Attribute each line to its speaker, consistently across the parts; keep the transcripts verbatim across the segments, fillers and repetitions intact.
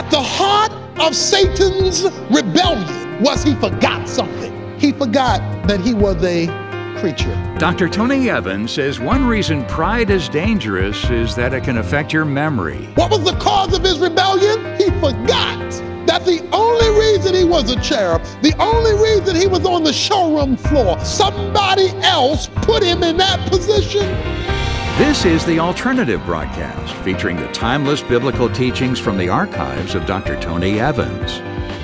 Speaker 1: At the heart of Satan's rebellion was he forgot something. He forgot that he was a creature.
Speaker 2: Doctor Tony Evans says one reason pride is dangerous is that it can affect your memory.
Speaker 1: What was the cause of his rebellion? He forgot that the only reason he was a cherub, the only reason he was on the showroom floor, somebody else put him in that position.
Speaker 2: This is The Alternative Broadcast, featuring the timeless biblical teachings from the archives of Doctor Tony Evans.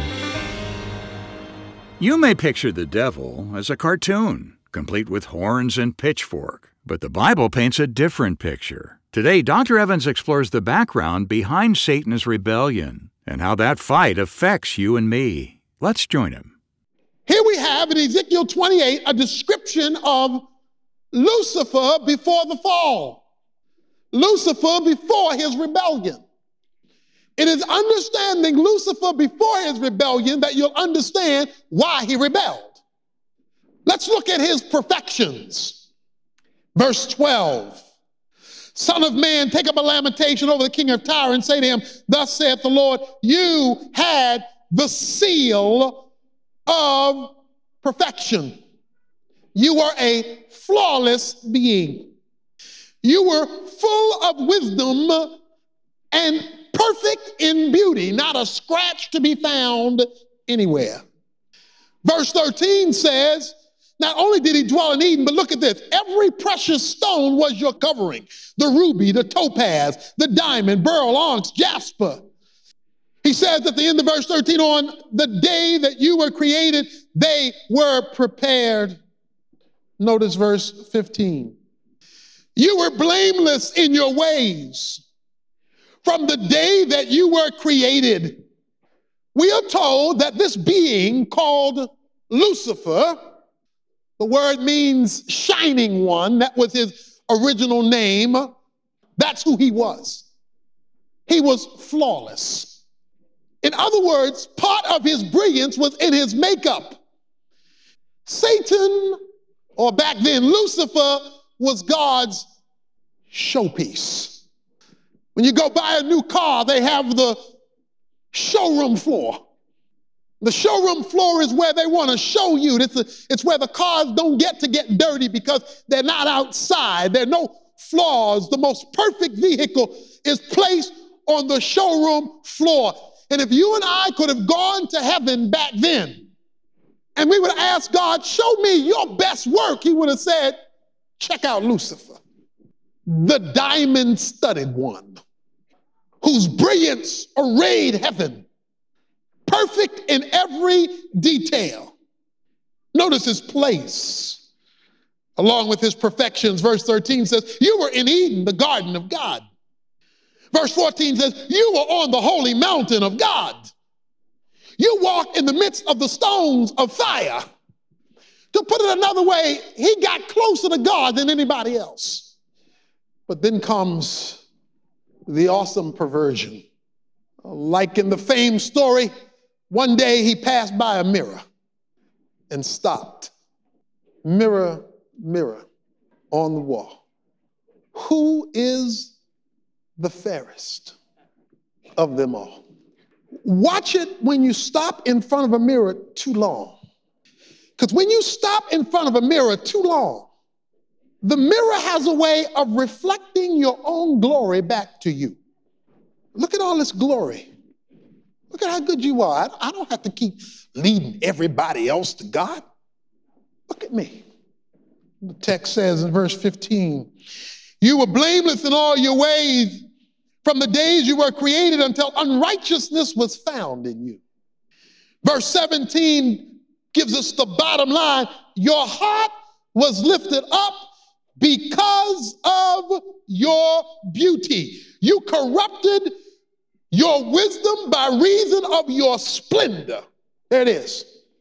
Speaker 2: You may picture the devil as a cartoon, complete with horns and pitchfork, but the Bible paints a different picture. Today, Doctor Evans explores the background behind Satan's rebellion and how that fight affects you and me. Let's join him.
Speaker 1: Here we have in Ezekiel twenty-eight a description of Lucifer before the fall. Lucifer before his rebellion. It is understanding Lucifer before his rebellion that you'll understand why he rebelled. Let's look at his perfections. Verse twelve. Son of man, take up a lamentation over the king of Tyre and say to him, thus saith the Lord, you had the seal of perfection. You were a flawless being. You were full of wisdom and perfect in beauty, not a scratch to be found anywhere. Verse thirteen says, not only did he dwell in Eden, but look at this. Every precious stone was your covering. The ruby, the topaz, the diamond, beryl, onyx, jasper. He says at the end of verse thirteen, on the day that you were created, they were prepared. Notice verse fifteen. You were blameless in your ways. From the day that you were created, we are told that this being called Lucifer, the word means shining one. That was his original name. That's who he was. He was flawless. In other words, part of his brilliance was in his makeup. Satan, or back then Lucifer, was God's showpiece. When you go buy a new car, they have the showroom floor. The showroom floor is where they want to show you. It's, a, it's where the cars don't get to get dirty because they're not outside. There are no flaws. The most perfect vehicle is placed on the showroom floor. And if you and I could have gone to heaven back then, and we would have asked God, show me your best work, he would have said, check out Lucifer, the diamond-studded one, whose brilliance arrayed heaven. Perfect in every detail. Notice his place, along with his perfections. Verse thirteen says, you were in Eden, the garden of God. Verse fourteen says, you were on the holy mountain of God. You walked in the midst of the stones of fire. To put it another way, he got closer to God than anybody else. But then comes the awesome perversion. Like in the famed story, one day he passed by a mirror and stopped. Mirror, mirror on the wall. Who is the fairest of them all? Watch it when you stop in front of a mirror too long. Because when you stop in front of a mirror too long, the mirror has a way of reflecting your own glory back to you. Look at all this glory. Look at how good you are. I don't have to keep leading everybody else to God. Look at me. The text says in verse fifteen, you were blameless in all your ways from the days you were created until unrighteousness was found in you. Verse seventeen gives us the bottom line. Your heart was lifted up because of your beauty. You corrupted your wisdom by reason of your splendor. There it is.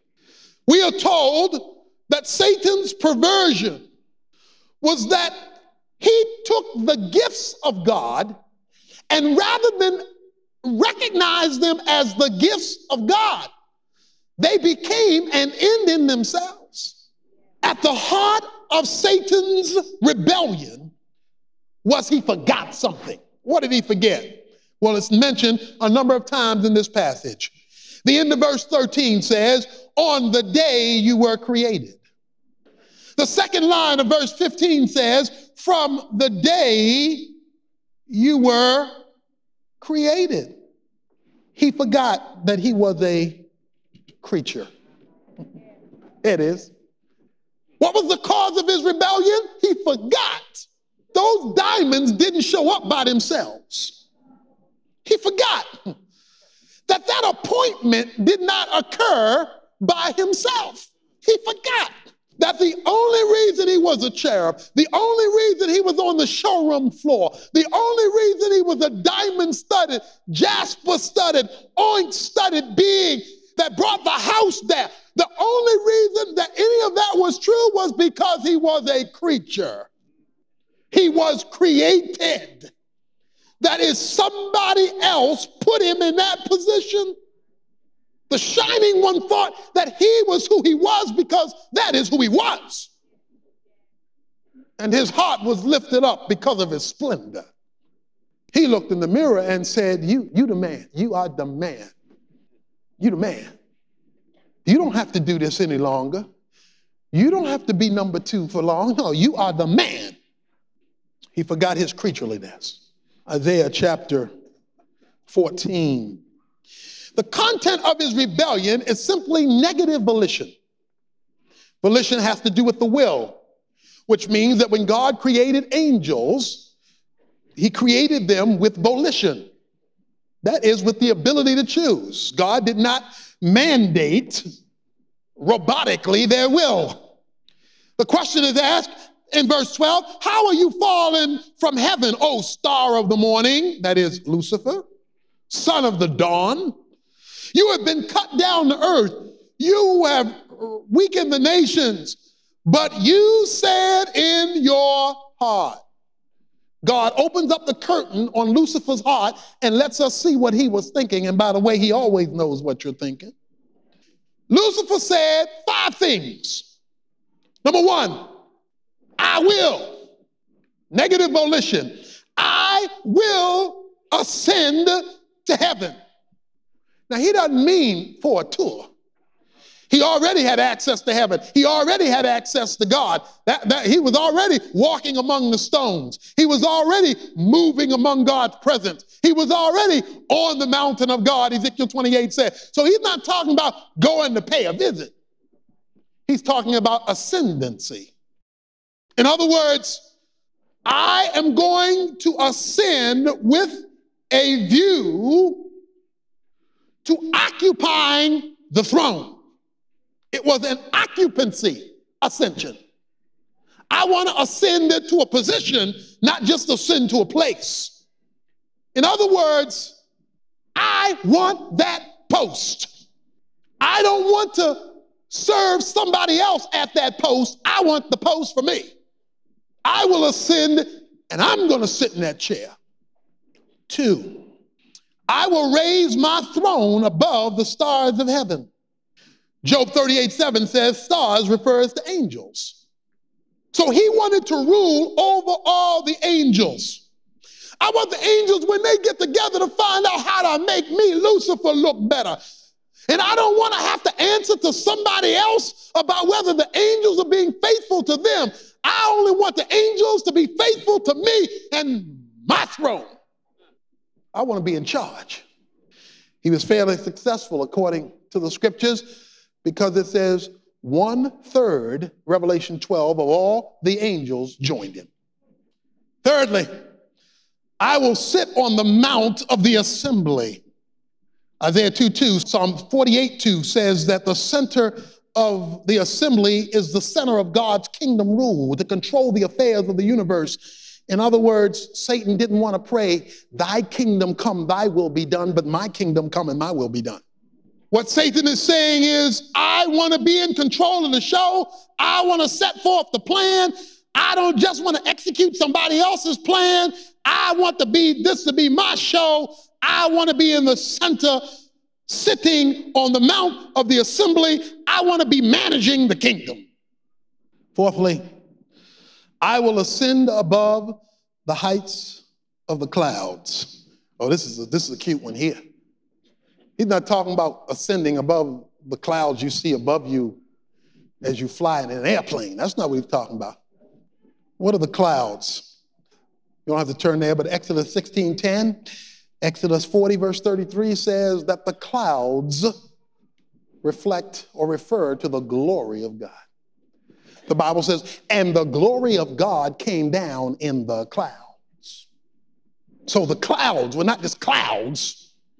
Speaker 1: We are told that Satan's perversion was that he took the gifts of God and rather than recognize them as the gifts of God, they became an end in themselves. At the heart of Satan's rebellion was he forgot something. What did he forget? Well, it's mentioned a number of times in this passage. The end of verse thirteen says, on the day you were created. The second line of verse fifteen says, from the day you were created. He forgot that he was a creature. It is. What was the cause of his rebellion? He forgot. Those diamonds didn't show up by themselves. He forgot that that appointment did not occur by himself. He forgot that the only reason he was a cherub, the only reason he was on the showroom floor, the only reason he was a diamond-studded, jasper-studded, oink-studded being that brought the house down, the only reason that any of that was true was because he was a creature. He was created. That is, somebody else put him in that position. The shining one thought that he was who he was because that is who he was. And his heart was lifted up because of his splendor. He looked in the mirror and said, you, you the man. You are the man. You the man. You don't have to do this any longer. You don't have to be number two for long. No, you are the man. He forgot his creatureliness. Isaiah chapter fourteen. The content of his rebellion is simply negative volition. Volition has to do with the will, which means that when God created angels, he created them with volition. That is, with the ability to choose. God did not mandate robotically their will. The question is asked in verse twelve, how are you fallen from heaven, O star of the morning? That is Lucifer, son of the dawn. You have been cut down to earth. You have weakened the nations, but you said in your heart. God opens up the curtain on Lucifer's heart and lets us see what he was thinking. And by the way, he always knows what you're thinking. Lucifer said five things. Number one, I will. Negative volition. I will ascend to heaven. Now, he doesn't mean for a tour. He already had access to heaven. He already had access to God. That, that, he was already walking among the stones. He was already moving among God's presence. He was already on the mountain of God, Ezekiel twenty-eight said. So he's not talking about going to pay a visit. He's talking about ascendancy. In other words, I am going to ascend with a view to occupying the throne. It was an occupancy ascension. I want to ascend to a position, not just ascend to a place. In other words, I want that post. I don't want to serve somebody else at that post. I want the post for me. I will ascend and I'm going to sit in that chair. Two, I will raise my throne above the stars of heaven. Job thirty-eight seven says stars refers to angels. So he wanted to rule over all the angels. I want the angels, when they get together, to find out how to make me, Lucifer, look better. And I don't want to have to answer to somebody else about whether the angels are being faithful to them. I only want the angels to be faithful to me and my throne. I want to be in charge. He was fairly successful according to the scriptures, because it says one third, Revelation twelve, of all the angels joined him. Thirdly, I will sit on the mount of the assembly. Isaiah two two, Psalm forty-eight two says that the center of the assembly is the center of God's kingdom rule, to control the affairs of the universe. In other words, Satan didn't want to pray, thy kingdom come, thy will be done, but my kingdom come and my will be done. What Satan is saying is, I want to be in control of the show. I want to set forth the plan. I don't just want to execute somebody else's plan. I want to be this to be my show. I want to be in the center, sitting on the mount of the assembly. I want to be managing the kingdom. Fourthly, I will ascend above the heights of the clouds. Oh, this is a, this is a cute one here. He's not talking about ascending above the clouds you see above you as you fly in an airplane. That's not what he's talking about. What are the clouds? You don't have to turn there, but Exodus sixteen ten, Exodus forty, verse thirty-three says that the clouds reflect or refer to the glory of God. The Bible says, and the glory of God came down in the clouds. So the clouds were not just clouds.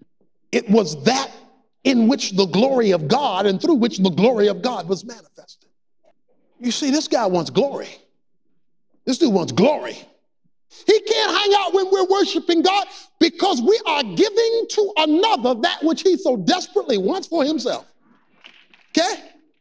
Speaker 1: It was that in which the glory of God and through which the glory of God was manifested. You see, this guy wants glory. This dude wants glory. He can't hang out when we're worshiping God because we are giving to another that which he so desperately wants for himself. Okay?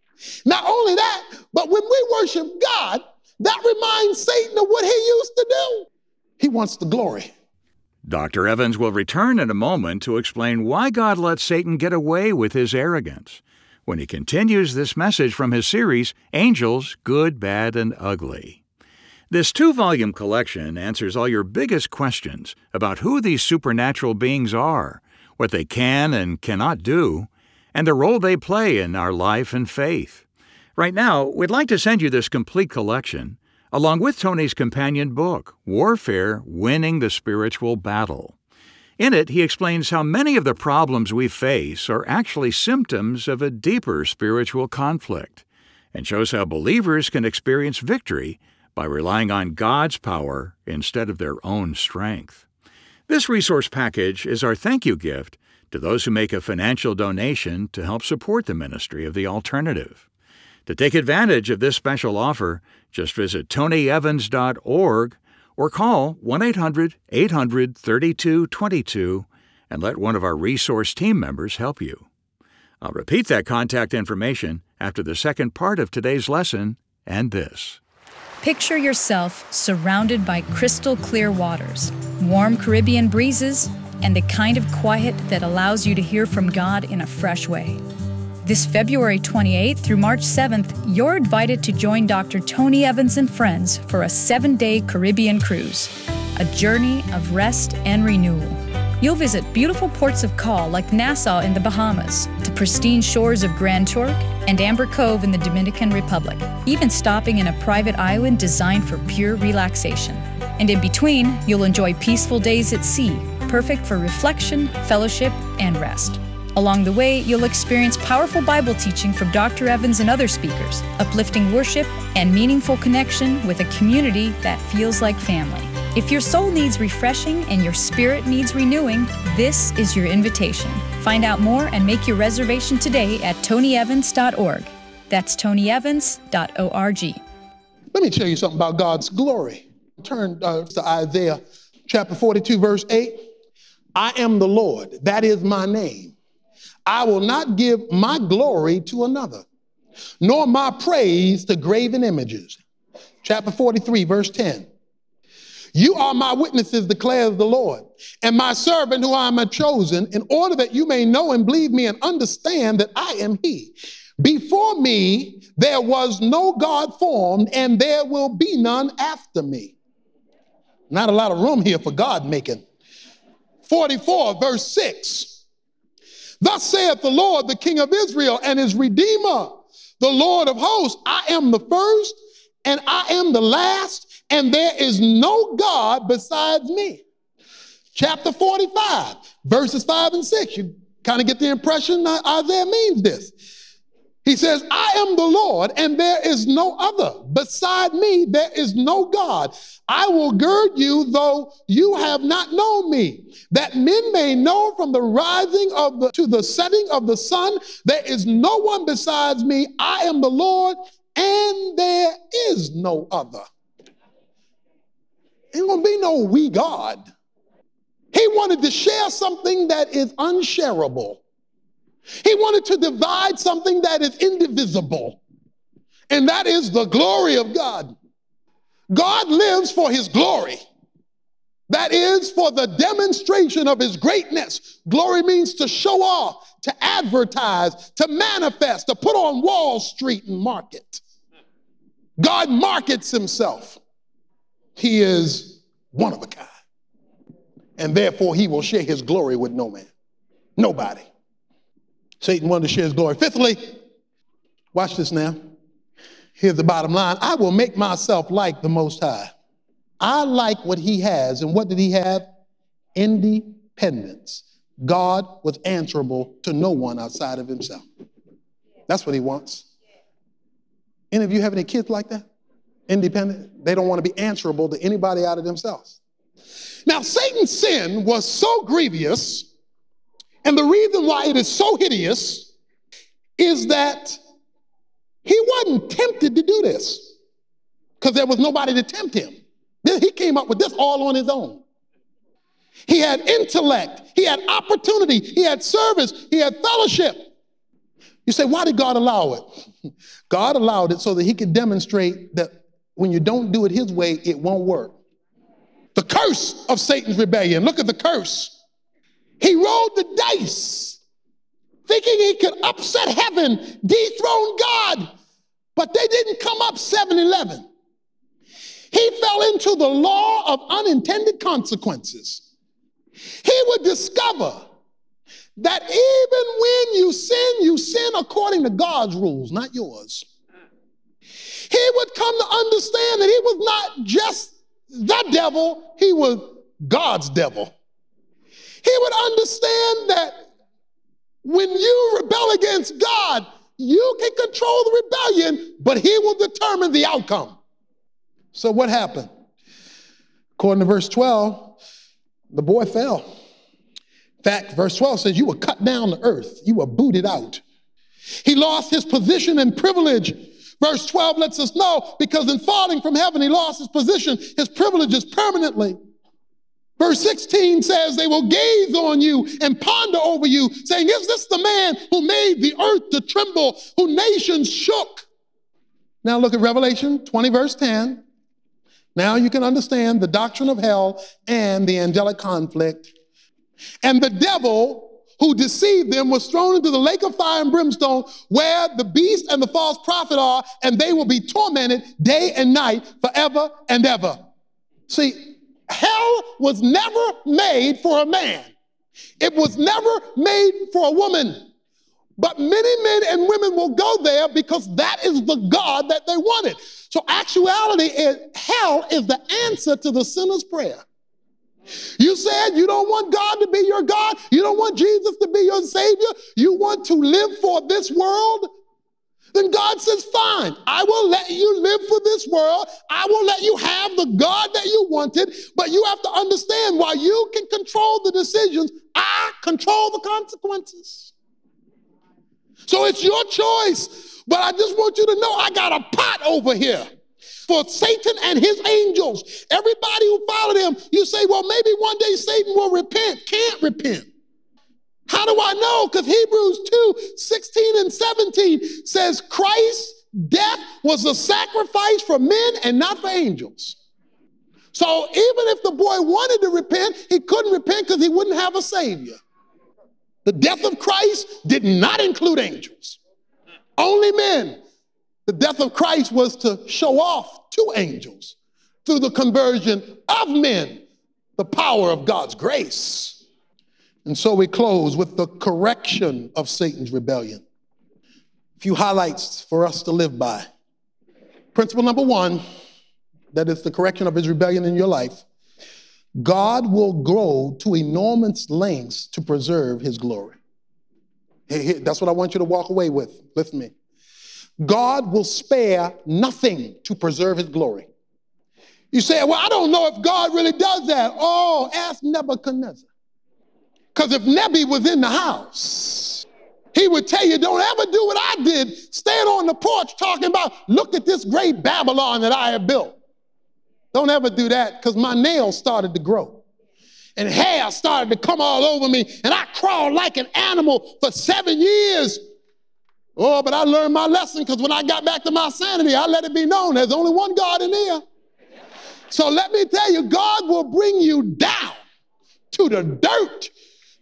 Speaker 1: Not only that, but when we worship God, that reminds Satan of what he used to do. He wants the glory.
Speaker 2: Doctor Evans will return in a moment to explain why God let Satan get away with his arrogance when he continues this message from his series, Angels, Good, Bad, and Ugly. This two-volume collection answers all your biggest questions about who these supernatural beings are, what they can and cannot do, and the role they play in our life and faith. Right now, we'd like to send you this complete collection, along with Tony's companion book, Warfare, Winning the Spiritual Battle. In it, he explains how many of the problems we face are actually symptoms of a deeper spiritual conflict, and shows how believers can experience victory by relying on God's power instead of their own strength. This resource package is our thank you gift to those who make a financial donation to help support the ministry of The Alternative. To take advantage of this special offer, just visit tony evans dot org or call one eight hundred eight hundred thirty-two twenty-two and let one of our resource team members help you. I'll repeat that contact information after the second part of today's lesson and this.
Speaker 3: Picture yourself surrounded by crystal clear waters, warm Caribbean breezes, and the kind of quiet that allows you to hear from God in a fresh way. This February twenty-eighth through March seventh, you're invited to join Doctor Tony Evans and friends for a seven-day Caribbean cruise, a journey of rest and renewal. You'll visit beautiful ports of call like Nassau in the Bahamas, to pristine shores of Grand Turk and Amber Cove in the Dominican Republic, even stopping in a private island designed for pure relaxation. And in between, you'll enjoy peaceful days at sea, perfect for reflection, fellowship, and rest. Along the way, you'll experience powerful Bible teaching from Doctor Evans and other speakers, uplifting worship, and meaningful connection with a community that feels like family. If your soul needs refreshing and your spirit needs renewing, this is your invitation. Find out more and make your reservation today at tony evans dot org. That's tony evans dot org.
Speaker 1: Let me tell you something about God's glory. Turn uh, to Isaiah chapter forty-two, verse eight. I am the Lord, that is my name. I will not give my glory to another, nor my praise to graven images. Chapter forty-three, verse ten. You are my witnesses, declares the Lord, and my servant who I am chosen, in order that you may know and believe me and understand that I am he. Before me there was no God formed, and there will be none after me. Not a lot of room here for God making. forty-four, verse six. Thus saith the Lord, the King of Israel and his Redeemer, the Lord of hosts, I am the first and I am the last, and there is no God besides me. Chapter forty-five, verses five and six. You kind of get the impression that Isaiah means this. He says, I am the Lord, and there is no other. Beside me, there is no God. I will gird you, though you have not known me, that men may know from the rising of the to the setting of the sun, there is no one besides me. I am the Lord, and there is no other. Ain't gonna be no we God. He wanted to share something that is unshareable. He wanted to divide something that is indivisible, and that is the glory of God. God lives for his glory. That is for the demonstration of his greatness. Glory means to show off, to advertise, to manifest, to put on Wall Street and market. God markets himself. He is one of a kind. and therefore he will share his glory with no man. Nobody. Satan wanted to share his glory. Fifthly, watch this now. Here's the bottom line. I will make myself like the Most High. I like what he has. And what did he have? Independence. God was answerable to no one outside of himself. That's what he wants. Any of you have any kids like that? Independent? They don't want to be answerable to anybody out of themselves. Now, Satan's sin was so grievous, and the reason why it is so hideous is that he wasn't tempted to do this because there was nobody to tempt him. He came up with this all on his own. He had intellect, he had opportunity, he had service, he had fellowship. You say, why did God allow it? God allowed it so that he could demonstrate that when you don't do it his way, it won't work. The curse of Satan's rebellion. Look at the curse. He rolled the dice, thinking he could upset heaven, dethrone God, but they didn't come up seven eleven. He fell into the law of unintended consequences. He would discover that even when you sin, you sin according to God's rules, not yours. He would come to understand that he was not just the devil, he was God's devil. He would understand that when you rebel against God, you can control the rebellion, but he will determine the outcome. So what happened? According to verse twelve, the boy fell. In fact, verse twelve says, you were cut down to earth. You were booted out. He lost his position and privilege. Verse twelve lets us know because in falling from heaven, he lost his position, his privileges permanently. Verse sixteen says they will gaze on you and ponder over you, saying, is this the man who made the earth to tremble, who nations shook? Now look at Revelation twenty, verse ten. Now you can understand the doctrine of hell and the angelic conflict. And the devil who deceived them was thrown into the lake of fire and brimstone where the beast and the false prophet are, and they will be tormented day and night forever and ever. See, hell was never made for a man. It was never made for a woman. But many men and women will go there because that is the God that they wanted. So actuality is hell is the answer to the sinner's prayer. You said you don't want God to be your God. You don't want Jesus to be your Savior. You want to live for this world. Then God says, fine, I will let you live for this world. I will let you have the God that you wanted. But you have to understand, while you can control the decisions, I control the consequences. So it's your choice. But I just want you to know I got a pot over here for Satan and his angels. Everybody who followed him, you say, well, maybe one day Satan will repent. Can't repent. How do I know? Because Hebrews two, sixteen and seventeen says Christ's death was a sacrifice for men and not for angels. So even if the boy wanted to repent, he couldn't repent because he wouldn't have a savior. The death of Christ did not include angels. Only men. The death of Christ was to show off to angels through the conversion of men, the power of God's grace. And so we close with the correction of Satan's rebellion. A few highlights for us to live by. Principle number one, that is the correction of his rebellion in your life. God will grow to enormous lengths to preserve his glory. That's what I want you to walk away with. Listen to me. God will spare nothing to preserve his glory. You say, well, I don't know if God really does that. Oh, ask Nebuchadnezzar. Because if Nebi was in the house, he would tell you, don't ever do what I did. Stand on the porch talking about, look at this great Babylon that I have built. Don't ever do that, because my nails started to grow. And hair started to come all over me. And I crawled like an animal for seven years. Oh, but I learned my lesson, because when I got back to my sanity, I let it be known there's only one God in here. So let me tell you, God will bring you down to the dirt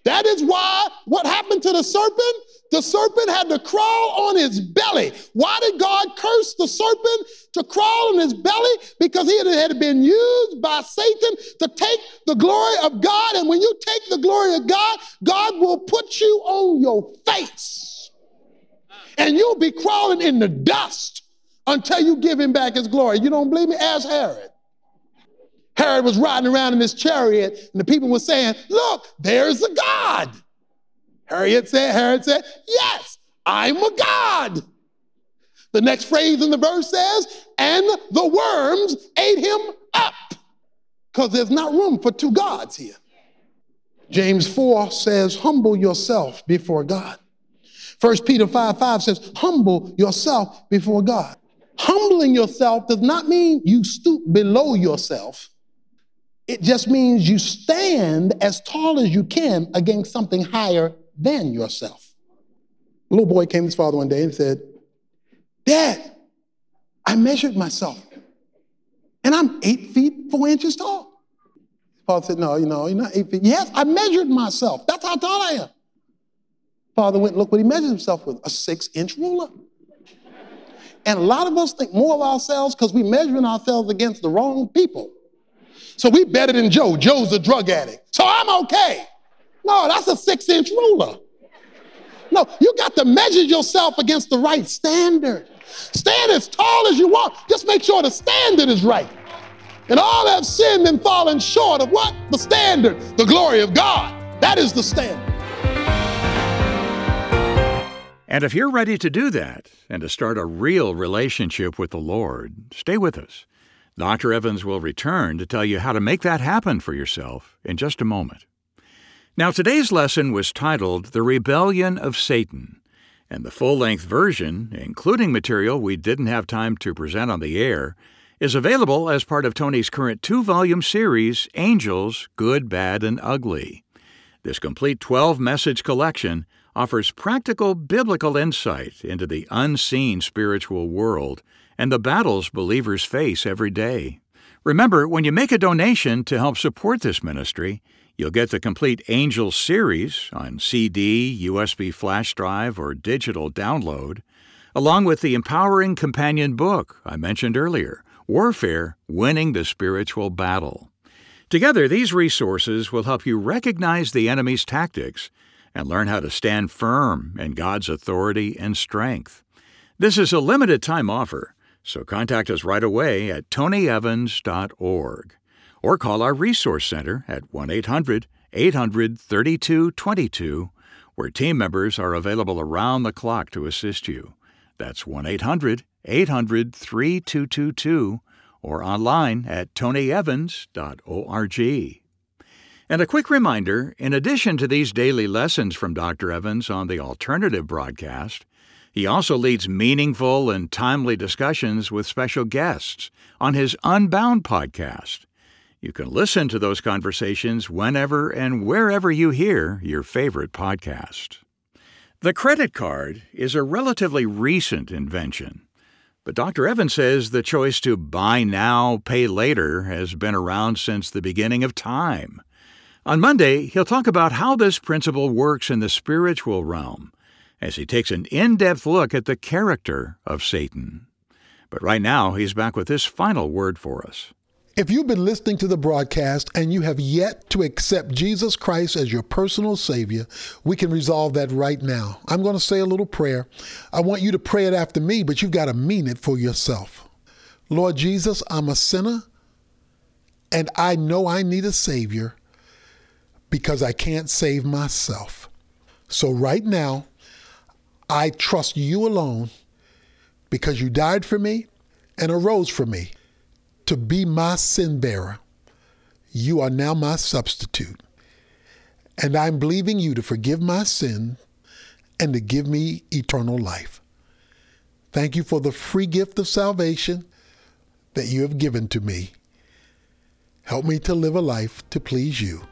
Speaker 1: That is why what happened to the serpent? The serpent had to crawl on his belly. Why did God curse the serpent to crawl on his belly? Because he had been used by Satan to take the glory of God. And when you take the glory of God, God will put you on your face. And you'll be crawling in the dust until you give him back his glory. You don't believe me? Ask Herod. Herod was riding around in his chariot, and the people were saying, look, there's a God. Herod said, Herod said, yes, I'm a God. The next phrase in the verse says, and the worms ate him up, because there's not room for two gods here. James four says, humble yourself before God. First Peter five five says, humble yourself before God. Humbling yourself does not mean you stoop below yourself. It just means you stand as tall as you can against something higher than yourself. A little boy came to his father one day and said, Dad, I measured myself and I'm eight feet, four inches tall. His father said, no, you know, you're not eight feet. Yes, I measured myself. That's how tall I am. Father went and looked what he measured himself with, a six inch ruler. And a lot of us think more of ourselves because we're measuring ourselves against the wrong people. So we better than Joe. Joe's a drug addict. So I'm okay. No, that's a six inch ruler. No, you got to measure yourself against the right standard. Stand as tall as you want. Just make sure the standard is right. And all have sinned and fallen short of what? The standard, the glory of God. That is the standard.
Speaker 2: And if you're ready to do that and to start a real relationship with the Lord, stay with us. Doctor Evans will return to tell you how to make that happen for yourself in just a moment. Now, today's lesson was titled The Rebellion of Satan, and the full-length version, including material we didn't have time to present on the air, is available as part of Tony's current two-volume series, Angels, Good, Bad, and Ugly. This complete twelve-message collection offers practical biblical insight into the unseen spiritual world and the battles believers face every day. Remember, when you make a donation to help support this ministry, you'll get the complete Angels series on C D, U S B flash drive, or digital download, along with the empowering companion book I mentioned earlier, Warfare, Winning the Spiritual Battle. Together, these resources will help you recognize the enemy's tactics and learn how to stand firm in God's authority and strength. This is a limited-time offer, so contact us right away at tony evans dot org or call our Resource Center at one eight hundred, eight hundred, thirty-two twenty-two, where team members are available around the clock to assist you. That's one eight hundred, eight hundred, thirty-two twenty-two or online at tony evans dot org. And a quick reminder, in addition to these daily lessons from Doctor Evans on the Alternative broadcast, he also leads meaningful and timely discussions with special guests on his Unbound podcast. You can listen to those conversations whenever and wherever you hear your favorite podcast. The credit card is a relatively recent invention, but Doctor Evans says the choice to buy now, pay later has been around since the beginning of time. On Monday, he'll talk about how this principle works in the spiritual realm, as he takes an in-depth look at the character of Satan. But right now, he's back with this final word for us.
Speaker 4: If you've been listening to the broadcast and you have yet to accept Jesus Christ as your personal Savior, we can resolve that right now. I'm going to say a little prayer. I want you to pray it after me, but you've got to mean it for yourself. Lord Jesus, I'm a sinner, and I know I need a Savior because I can't save myself. So right now, I trust you alone because you died for me and arose for me to be my sin bearer. You are now my substitute. And I'm believing you to forgive my sin and to give me eternal life. Thank you for the free gift of salvation that you have given to me. Help me to live a life to please you.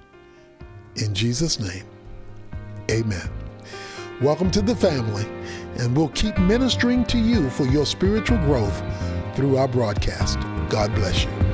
Speaker 4: In Jesus' name, amen. Welcome to the family, and we'll keep ministering to you for your spiritual growth through our broadcast. God bless you.